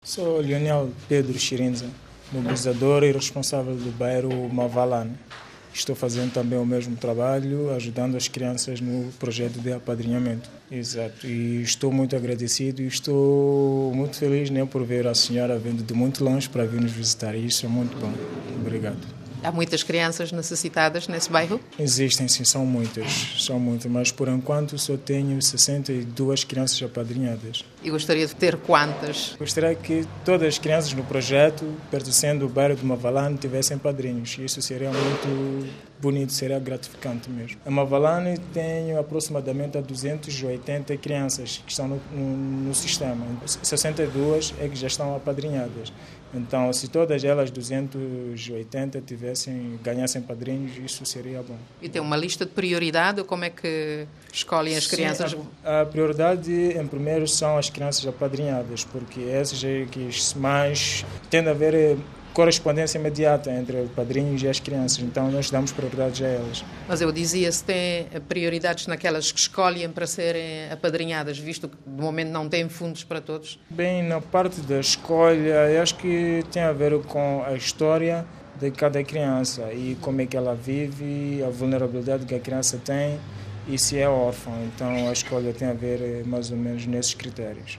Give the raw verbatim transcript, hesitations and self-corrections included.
Sou Leonel Pedro Chirinza, mobilizador e responsável do bairro Mavalane. Estou fazendo também o mesmo trabalho, ajudando as crianças no projeto de apadrinhamento. Exato. E estou muito agradecido e estou muito feliz, né, por ver a senhora vindo de muito longe para vir nos visitar. E isso é muito bom. Obrigado. Há muitas crianças necessitadas nesse bairro? Existem, sim, são muitas, são muitas, mas por enquanto só tenho sessenta e duas crianças apadrinhadas. E gostaria de ter quantas? Gostaria que todas as crianças no projeto, pertencendo ao bairro de Mavalane, tivessem padrinhos. Isso seria muito bonito, seria gratificante mesmo. Em Mavalane tenho aproximadamente duzentas e oitenta crianças que estão no, no, no sistema. sessenta e duas é que já estão apadrinhadas. Então, se todas elas, duzentas e oitenta, tivessem, ganhassem padrinhos, isso seria bom. E tem uma lista de prioridade? Ou como é que escolhem as Sim, crianças? A, a prioridade, em primeiro, são as crianças apadrinhadas, porque essas é que mais tende a haver correspondência imediata entre os padrinhos e as crianças, então nós damos prioridade a elas. Mas eu dizia, se tem prioridades naquelas que escolhem para serem apadrinhadas, visto que de momento não têm fundos para todos? Bem, na parte da escolha, eu acho que tem a ver com a história de cada criança e como é que ela vive, a vulnerabilidade que a criança tem e se é órfã. Então a escolha tem a ver mais ou menos nesses critérios.